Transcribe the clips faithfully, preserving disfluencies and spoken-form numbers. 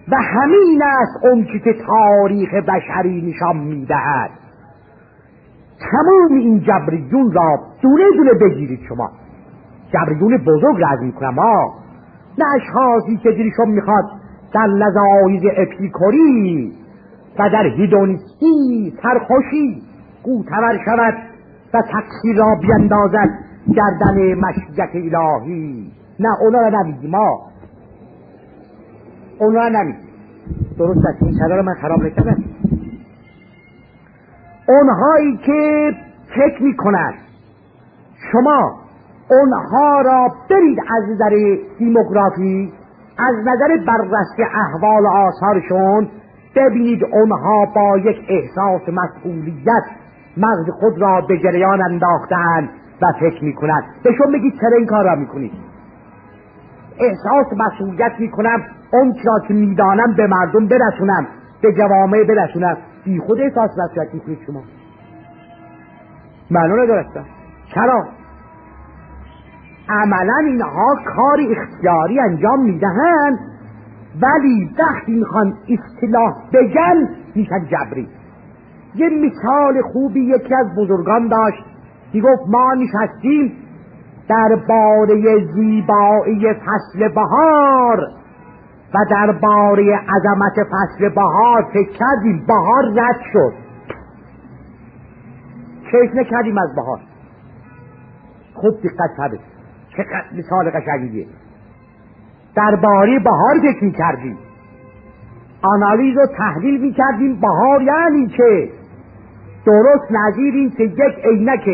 و همین است اون که تاریخ بشری نشان میدهد. تمام این جبریون را دونه دونه بگیرید شما، جبریون بزرگ را از میکنم ها، نه اشخاصی که دلشون میخواد در لذایذ اپیکوری و در هیدونیستی سرخوشی قوتور شود و تقصیر را بیندازد گردن مشیت الهی. نه اونا را نمیگیم ما، اونا را نمیگیم. درست است، این صدا را من خراب نکردم. اونهایی که فکر میکنند شما اونها را برید از نظر دیموگرافی، از نظر بررسی احوال آثارشون ببینید اونها با یک احساس مسئولیت مغز خود را به جریان انداختند و فکر میکنند. بهشون بگید چرا این کار را میکنید؟ احساس مسئولیت میکنم اون چرا که میدانم به مردم برسونم، به جوامع برسونم. بی خود احساس مسئولیت میکنید شما، معلوم ندارستم. چرا؟ عملا اینها کار اختیاری انجام میدهند، ولی وقتی میخوان اصطلاح بگن میشن جبری. یه مثال خوبی یکی از بزرگان داشت، میگفت ما نشستیم درباره زیبایی فصل بهار و درباره عظمت فصل بهار فکر کردیم، بهار رد شد، کیف نکردیم از بهار. خوب دقت کنید چقدر مثال قشنگیه. درباره بهار فکر می‌کردیم، آنالیز و تحلیل می‌کردیم بهار یعنی چه. درست نظیر این که یک عینک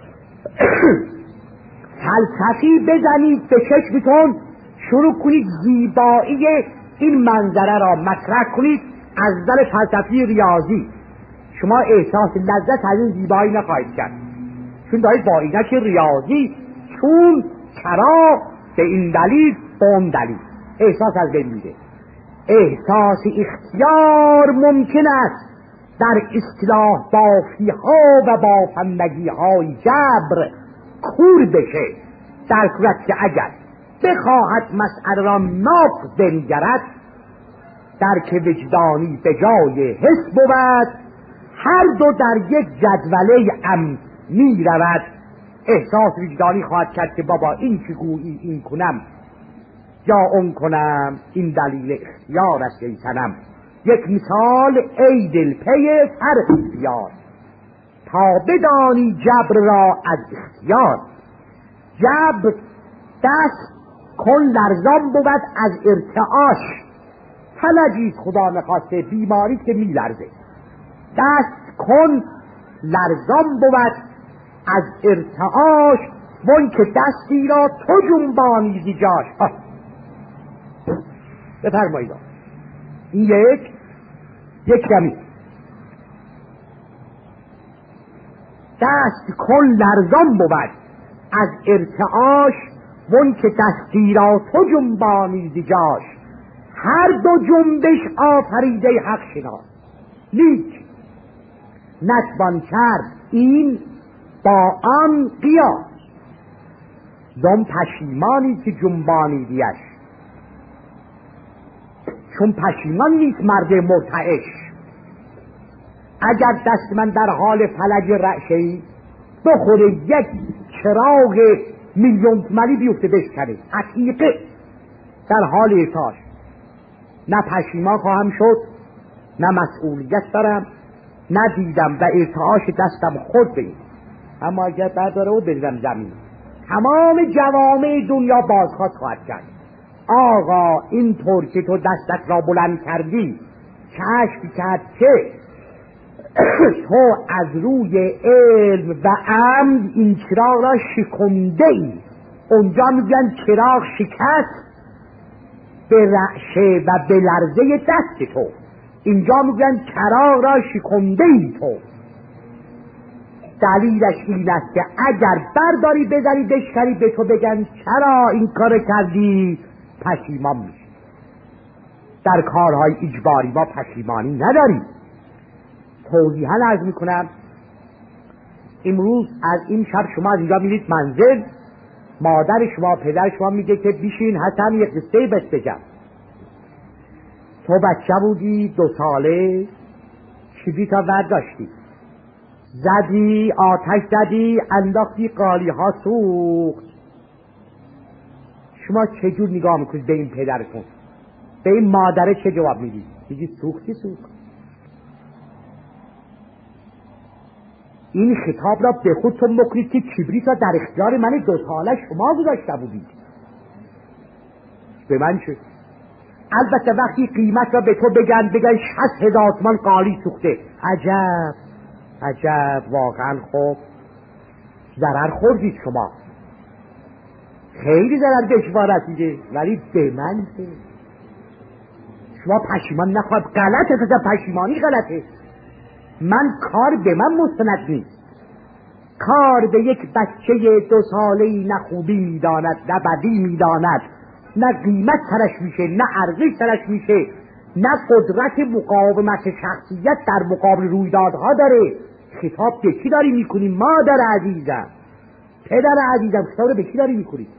فلسفی بزنید به چشمتون، شروع کنید زیبایی این منظره را مطرح کنید از نظر فلسفی ریاضی، شما احساس لذت از این زیبایی نخواهید کرد، چون دارید با عینک ریاضی، چون چرا، به این دلیل، به اون دلیل احساس از بین میره. احساس اختیار ممکن است در اصطلاح بافی ها و بافندگی های جبر کور بشه، در صورت که اگر بخواهد مسئله را ناقض بنگرد، درک وجدانی به جای حس بود، هر دو در یک جدوله ام می رود. احساس وجدانی خواهد کرد که بابا این که گویی این کنم یا اون کنم، این دلیل اختیار است ای صنم. یک مثال ای دل پی فرق اختیار، تا بدانی جبر را از اختیار. جبر دست کن لرزان بود از ارتعاش، فلجی خدا نخواسته بیماری که می لرزه. دست کن لرزان بود از ارتعاش، وان که دستی را تو جنبانی زی جاش. بفرمایید این یک یک کمی دست کن لرزان بود از ارتعاش، وان که دستی را تو جنبانی زی جاش. هر دو جنبش آفریده حق شناس، لیک نتوان کرد این با آن قیاس. زم پشیمانی که جنبانیدیش، چون پشیمان نیست مرد مرتعش. اگر دست من در حال فلج رعشه‌ای بخوره یک چراغ میلیون تومانی بیفته بشکنه، حقیقه در حال ارتعاش، نه پشیمان خواهم شد، نه مسئولیت دارم، نه دیدم و ارتعاش دستم خود بید. اما اگر برداره و بریزم زمین، تمام جوامع دنیا بازخواست خواهد کرد. آقا این طور که تو دستت را بلند کردی، کشف کرد که تو از روی علم و عمد این چراغ را شکنده ای. اونجا میگن چراغ شکست به رعشه و به لرزه دست تو، اینجا میگن چراغ را شکنده ای تو. دلیلش این است که اگر برداری بذاری بشکری به تو بگن چرا این کار کردی، پشیمان میشی. در کارهای اجباری ما پشیمانی نداریم. توضیحاً عرض میکنم، امروز از این شب شما از اینجا میرید منزل، مادر شما پدر شما میگه که بیشین حسن یک قصه بهت بگم تو بچه بودی دو ساله، کبریت ها برداشتی، زدی، آتش زدی، انداختی، قالی ها سوخت. شما چجور نگاه میکنید به این پدرتون؟ به این مادره چه جواب میدید؟ میگید سوختی سوخت. این خطاب را به خودتون بکنید که کبریت را در اختیار من دو ساله شما گذاشته بودید. به من چه؟ البته وقتی قیمت را به تو بگن بگن شصت هزار تومان قالی سوخته، عجب عجب، واقعا خوب ضرر خوردید شما، خیلی ضرر به شما رسیده، ولی به من چه؟ شما پشیمان نخواهد. غلطه، فقط پشیمانی غلطه. من کار به من مستند نیست، کار به یک بچه دو ساله‌ای نه خوبی میداند نه بدی میداند، نه قیمت سرش میشه نه ارزش سرش میشه، نه قدرت مقاومت شخصیت در مقابل رویدادها داره. خطاب به کی داری میکنی؟ مادر عزیزم، پدر عزیزم، خطاب رو به کی داری میکنی؟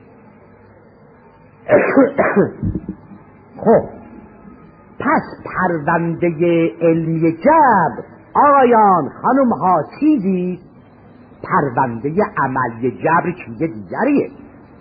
خب پس پرونده علمی جبر آقایان خانم ها چیزی، پرونده عملی جبر چیز دیگریه.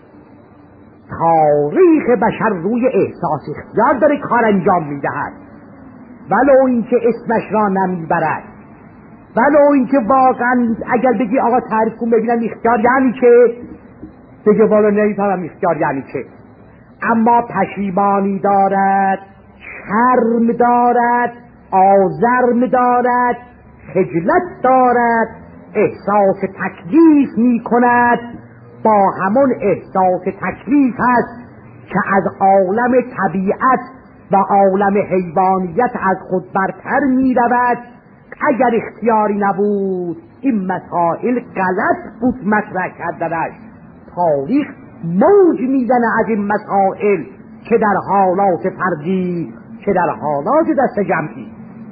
تاریخ بشر روی احساس اختیار داره کار انجام میدهد، ولو اینکه اسمش را نمیبرد، ولو اینکه واقعا اگر بگی آقا تعریف کن ببینم اختیار یعنی چه، بگه والا نمیفهمم اختیار یعنی چه، اما پشیمانی دارد، شرم دارد، آزرم دارد، خجلت دارد، احساس تکلیف می کند، با همون احساس تکلیف هست که از عالم طبیعت و عالم حیوانیت از خود برتر می رود. اگر اختیاری نبود این مسائل غلط بود مطرح کردنش. تاریخ موج میزنه از این مسائل که در حالات فردی که در حالات دست جمعی.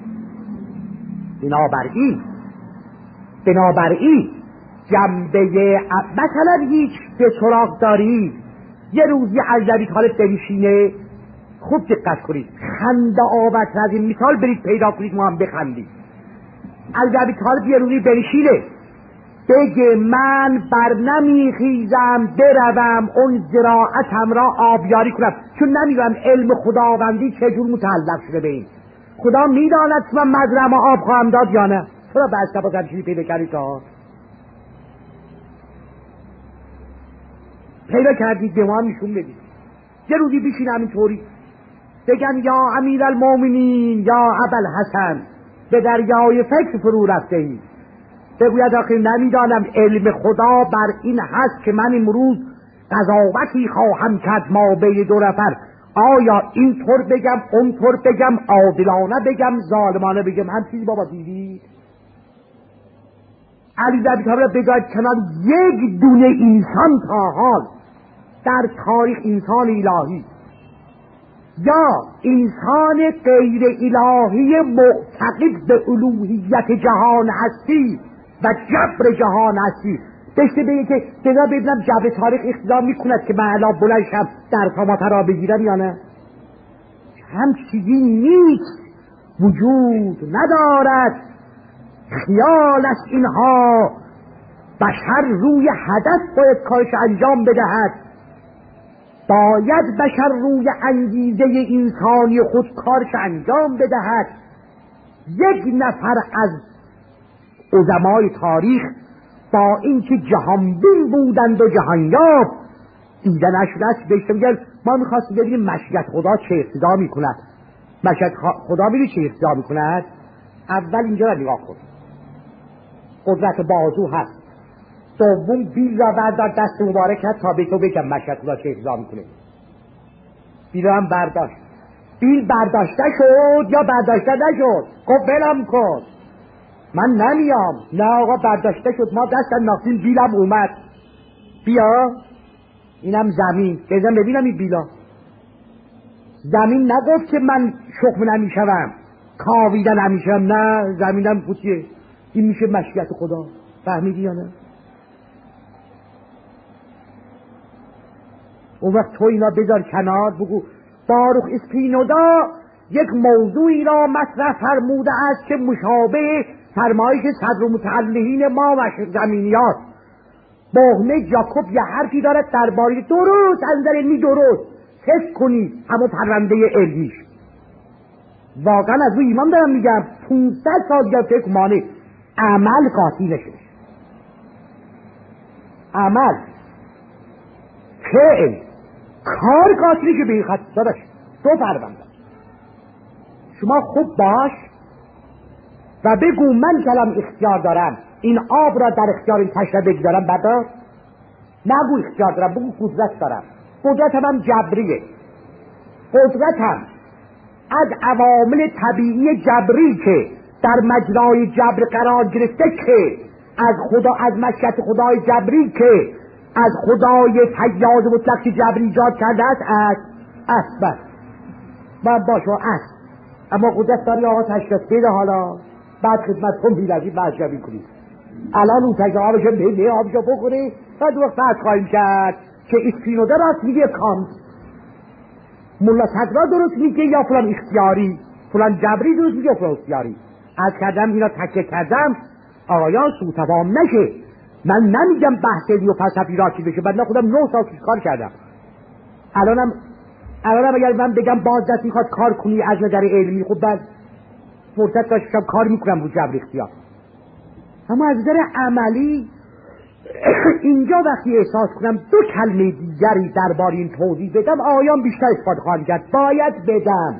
بنابراین بنابراین جنبه مثلا هیچ به سراغ دارید یه روزی ابی طالب بنشینه، خوب دقت کنید، خنده آورتر از این مثال برید پیدا کنید ما هم بخندید. ابی طالب یه روزی بنشینه بگه من بر نمیخیزم بروم اون زراعتم را آبیاری کنم، چون نمیدونم علم خداوندی چجور متعلق شده به این. خدا میداند که من مزرعه‌ام آب خواهم داد یا نه. چرا بحث با چیزی پیدا کردید ها؟ پیدا کردید به ما هم نشون بدید. یه روزی بشین همینطوری بگن یا امیرالمومنین یا ابوالحسن به دریای فکر فرو رفته ای، بگوید آخه نمیدانم علم خدا بر این هست که من امروز قضاوتی خواهم کرد ما بین دو نفر، آیا اینطور بگم اونطور بگم، عادلانه بگم ظالمانه بگم؟ هم چیزی بابا دیدی؟ علی ابی طالب بگوید کنار یک دونه انسان تا حال در تاریخ، انسان الهی یا انسان غیر الهی معتقد به الوهیت جهان هستی و جبر جهان هستی داشته بگه که بذار ببینم جبر تاریخ اقتضا میکند که من الان بلند شم در تاماتا را بگیرم یا نه؟ هم چیزی نیست، وجود ندارد. خیال است اینها. بشر روی هدف باید کارش انجام بدهد، باید بشر روی انگیزه انسانی خود کارش انجام بدهد. یک نفر از علمای تاریخ با اینکه جهانبین بودند و جهانیاب دیدنش رست بهش میگن ما میخواستیم ببینیم مشیت خدا چه اقتضا میکند. مشیت خدا میدونی چه اقتضا میکند؟ اول اینجا را نگاه کن، قدرت بازو هست. دوم بیل را بردار دست مبارکت تا به تو بگم مشیت خدا چه اقتضا میکنه. بیل هم برداشت. بیل برداشته شد یا برداشته نشد؟ خب بلم کن، من نمیام. نه آقا برداشته شد، ما دست انداختیم بیلم اومد. بیا اینم زمین، بزن ببینم این بیلا. زمین نگفت که من شخم نمیشوم، کاویدن نمیشوم، نه زمینم پوچیه. این میشه مشیت خدا. فهمیدی یا نه؟ اون وقت تو اینا بذار کنار، بگو باروخ اسپینوزا یک موضوعی را مطرح فرموده است که مشابه فرمایش صدر متعلهین ما و زمینیات. بهمه جاکوب یه حرفی دارد درباره درست از نظر علمی درست فکر کنید همون پرونده علمیش. واقعا از روی ایمان دارم میگم پونصد سال یا فکر مانه عمل قاطی نشه. عمل فعل کار قاطی که به این خط داداش دو پرونده. شما خوب باش و بگو من کلم اختیار دارم این آب را در اختیار این تشنه بگذارم. بعد نگو اختیار دارم، بگو قدرت دارم. قدرتم هم جبریه. قدرتم از عوامل طبیعی جبری که در مجرای جبر قرار گرفته که از خدا، از مشیت خدای جبری که از خدای فیاض مطلق که جبری ایجاد کرده است است است بس من با شما است. اما قدرت داری آقا تشخیص بده حالا بعد خدمت کن بیلدی برجبی کنید. الان اون تجا آبشو بده آبشو بخوری بعد وقت فرض خواهیم کرد که اسپینوزا راست میگه کانت، ملا صدرا درست میگه یا فلان اختیاری، فلان جبری درست میگه فلان اختیاری. از کردم اینا تکه کردم آقایان سوتوام نشه. من نمیگم بحث علمی و فلسفی راکی بشه، بعد نه خودم نه سال کار کردم. الانم الانم اگر من بگم باز دست میخواد کار کنی از نظر علمی، خب بعد فرصت داشتم کار میکنم رو جبر اختیار. اما از نظر عملی اینجا وقتی احساس کنم دو کلمه دیگری درباره این توضیح بدم آیان بیشتر استفاده خواهم کرد. باید بدم،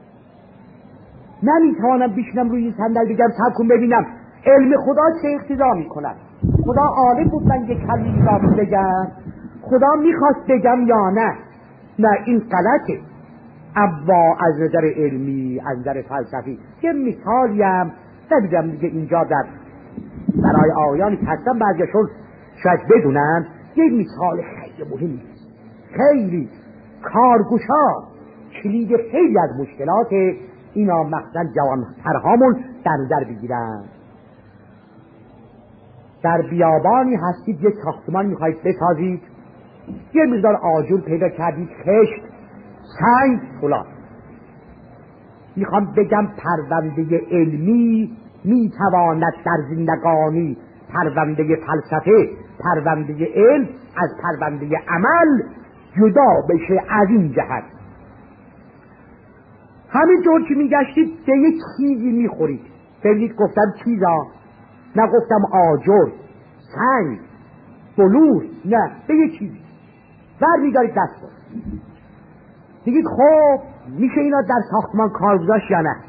نمیتوانم بشینم روی این صندل بگم صبر کن ببینم علم خدا چه اقتضا میکند. خدا عالم بود من یک کلمه را بگم، خدا میخواست بگم یا نه. نه این غلطه. اما از نظر علمی، از نظر فلسفی یه مثالیم نمیدونم دیگه اینجا در برای آیانی که هستن بعضیشون شاید بدونن یه مثال خیلی مهمی، خیلی کارگوشا، کلید خیلی از مشکلات اینا مخصوصا جوانترهامون در نظر بگیرن. در بیابانی هستید یک ساختمان میخواید بسازید، یه مقدار آجر پیدا کردید، خشت، سنگ، فلان. میخوام بگم پرونده علمی میتواند در زندگانی پرونده فلسفه، پرونده علم از پرونده عمل جدا بشه. از این جهت همینطور که میگشتید به یک چیزی میخورید، ببینید گفتم چیزا، نه گفتم آجر، سنگ، بلور، نه به یک چیزی بر میدارید دست رو بگید خب میشه اینا در ساختمان کار گذاشت یا نه.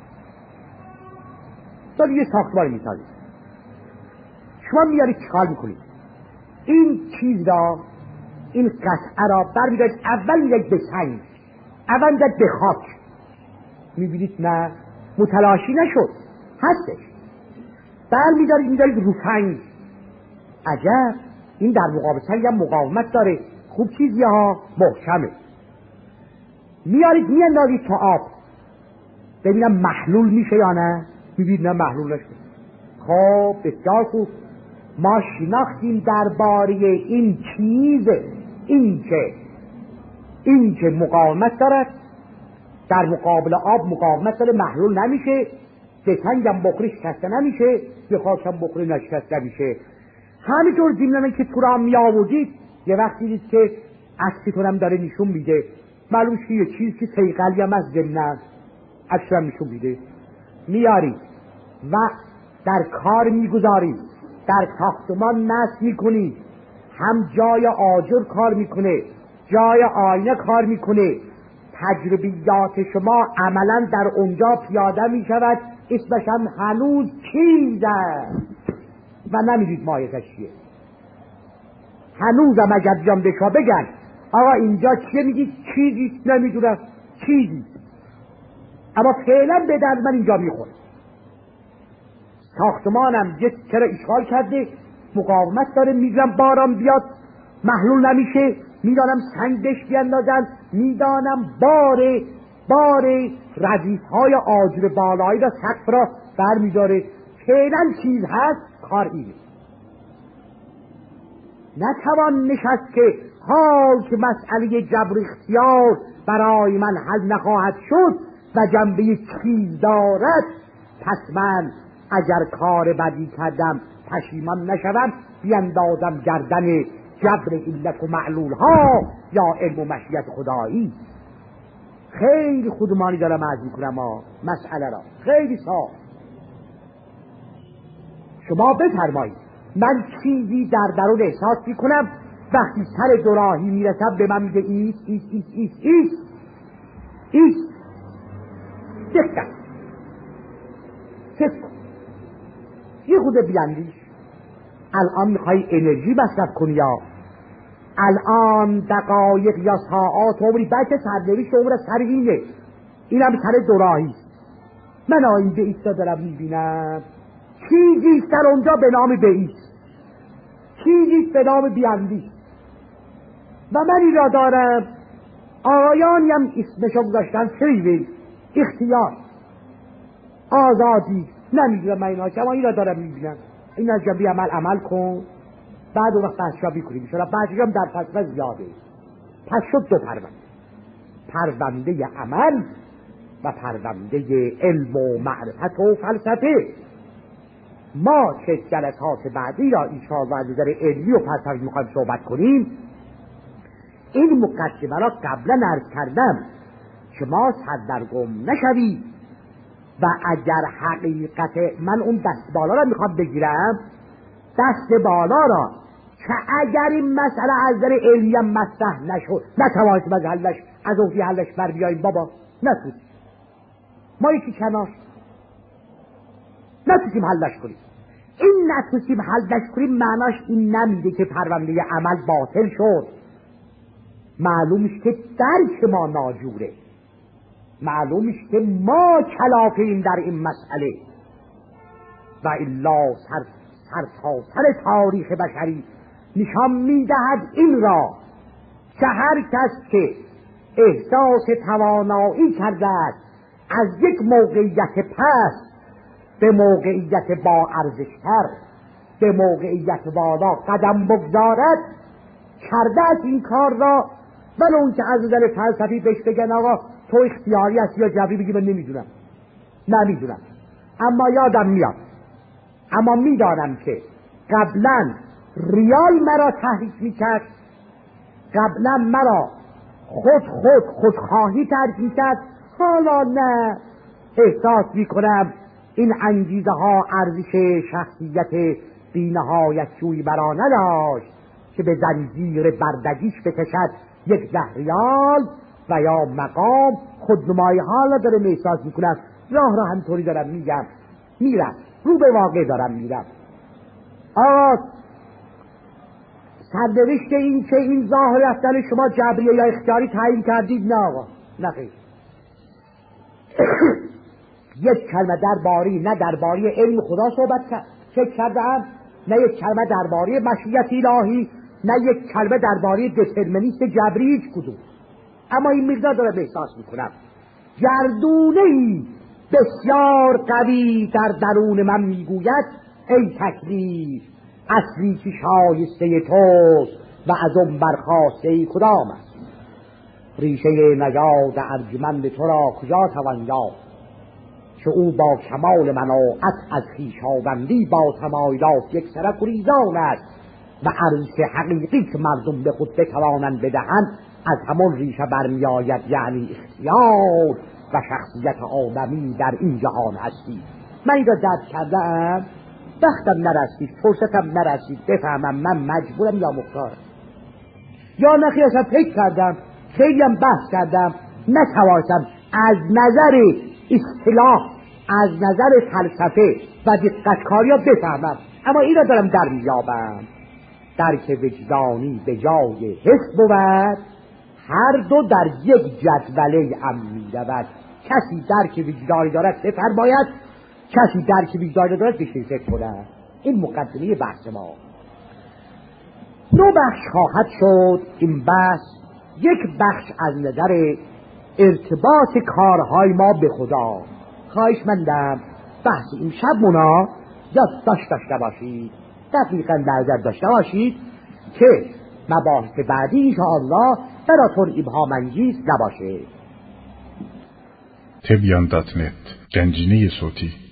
داری یه ساختمان میسازید، شما میارید چیکار میکنید؟ این چیز را، این قطعه را بر میدارید، اول میدارید به سنگ، اول میدارید به خاک، میبینید نه متلاشی نشد، هستش. بر میدارید میدارید رو سنگ، عجب این در مقابل سنگ هم مقاومت داره، خوب چیزی ها، محکمه. میارید میاندازید تو آب ببینم محلول میشه یا نه، میبینید نه محلول نشه. خب بسیار خوب، ما شناختیم درباره این چیز، این که این که مقاومت دارد، در مقابل آب مقاومت داره، محلول نمیشه، به سنگم بخوری شکسته نمیشه، به خاکم بخوری نشکسته نمیشه. همینطور زمینه که تو را می آوردید یه وقتی دید که عکستون هم داره نشون میده، معلوم که یه چیز که سیقلی هم از زمینه عکس هم نشون میده، میارید و در کار میگذارید، در ساختمان نصب میکنید، هم جای آجر کار میکنه، جای آینه کار میکنه، تجربیات شما عملا در اونجا پیاده میشود، اسمش هم هنوز چیز است و نمیدید مایزش چیه. هنوزم اگر بیام به شما بگن آقا اینجا چیه، میگید چیزی نمیدونم، چیزی، اما فعلا به درد من اینجا میخوره. ساختمانم یه چرا اشغال کرده، مقاومت داره، میگم باران بیاد محلول نمیشه، میدانم سنگ بهش بیاندازن، میدانم بار بار ردیف های آجر بالایی را سقف را بر میداره. فعلا چیز هست، کار اینه. نتوان نشست که حال که مسئله جبر اختیار برای من حل نخواهد شد، و جنبه چیز دارد، پس من اگر کار بدی کردم پشیمان نشوم، بیندازم گردن جبر علت و معلول ها یا علم و مشیت خدایی. خیلی خودمانی دارم عرض میکنم ها مسئله را، خیلی صاف. شما بفرمایید من چیزی در درون احساس میکنم، وقتی سر دوراهی میرسم به من میگه ایست ایست ایست ایست ایست ایست دقت فکر کن، یه خود بیاندیش. الان میخوای انرژی مصرف کنی یا الان دقایق یا ساعات عمری بچه سرنوشت عمر سر اینه، اینم سر دوراهی. من آینده ایستا دارم میبینم، چیزی در اونجا به نام بیست، چیزی به نام بیاندیش و من این را دارم. آقایانی هم اسمشو گذاشتن فری اختیار آزادی، نمیدونم من اینا که، اما این را دارم میبینم. این از جنبی عمل عمل کن، بعد اون وقت بحثشا بیکنیم شده، بحثشا هم در فلسفه زیاده. پس شد دو پرونده، پرونده عمل و پرونده علم و معرفت و فلسفه. ما چه جلسات بعدی را انشاءالله از نظر علمی و فلسفی میخوایم صحبت کنیم. این مقدمه را قبلا عرض کردم که ما سردرگم نشوید و اگر حقیقت من اون دست بالا را میخوام بگیرم، دست بالا را که اگر این مسئله از نظر علمی مطرح نشد، نتوانستیم از حلش از اوفی حلش بر بیاییم، بابا نتونیم ما یکی کنار نتونیم حلش کنیم. این نتونیم حلش کنیم معناش این نمیده که پرونده عمل باطل شد. معلومش که درک ما ناجوره، معلومش که ما کلافیم در این مسئله و الا سر سر تا سر تاریخ بشری نشان میدهد این را که هر کس که احساس توانایی کرده است از یک موقعیت پس به موقعیت با ارزشتر، به موقعیت والا قدم بگذارد، کرده است این کار را. ولی اون که از نظر فلسفی بهش بگن آقا تو اختیاری هستی یا جبری، بگی من نمیدونم نمیدونم اما یادم میاد، اما میدانم که قبلا ریال مرا تحریک میکرد، قبلا مرا خود خود خودخواهی تحریک میکرد. حالا نه، احساس میکنم این انگیزه ها ارزش شخصیت بی‌نهایت جویی برا نداشت که به زنجیر بردگیش بکشد یک ده ریال و یا مقام. خودنمایی حالا دارم احساس میکنم، راه را همطوری دارم میگم میرم رو به واقع دارم میرم. آقا سرنوشت این که این ظاهر رفتن شما جبریه یا اختیاری تعیین کردید، نه آقا نه خیر. یک کلمه درباره نه درباره علم خدا صحبت فکر کردم، نه یک کلمه درباره مشیت الهی، نه یک کلمه درباره دترمینیست جبری، هیچ کدوم. اما این مقدار دارم احساس میکنم گردونه‌ای بسیار قوی در درون من میگوید ای تکلیف، اصلی که شایسته توست و از اون برخواسته ای کدام است؟ ریشه نژاد ارجمند تو را کجا توان یافت که او با کمال مناعت از خویشاوندی با تمایلات یک سره گریزان است و ارزش حقیقی که مردم به خود بتوانند بدهند از همون ریشه برمیآید، یعنی اختیار و شخصیت آدمی در این جهان هستی. من این را درک کردم، وقتم نرسید، فرصتم نرسید بفهمم من مجبورم یا مختارم یا نخیر. اصلا فکر کردم، خیلی هم بحث کردم، نتوانستم از نظر اصطلاح، از نظر فلسفه و دقتکاری ها بفهمم. اما این را دارم در میابم، درک وجدانی به جای حس بود، هر دو در یک جدوله هم میرود. کسی درک وجدانی دارد بفرماید، کسی درک وجدانی دارد بشه فکر کند. این مقدمه بحث ما. دو بخش خواهد شد این بحث. یک بخش از نظر ارتباط کارهای ما به خدا. خواهش مندم بحث این شب منا یاد داشته باشید، دقیقا نظر داشته باشید که مباحث بعدی انشاءالله براتون ابهام انگیز نباشه. تبیان دات نت گنجینه صوتی